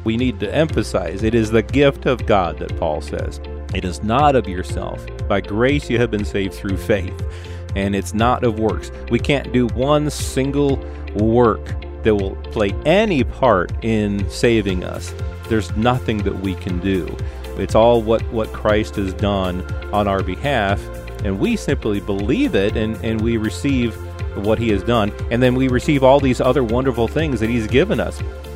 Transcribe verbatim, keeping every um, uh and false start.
We need to emphasize it is the gift of God that Paul says. It is not of yourself. By grace you have been saved through faith, and it's not of works. We can't do one single work that will play any part in saving us. There's nothing that we can do. It's all what, what Christ has done on our behalf, and we simply believe it, and, and we receive what he has done, and then we receive all these other wonderful things that he's given us.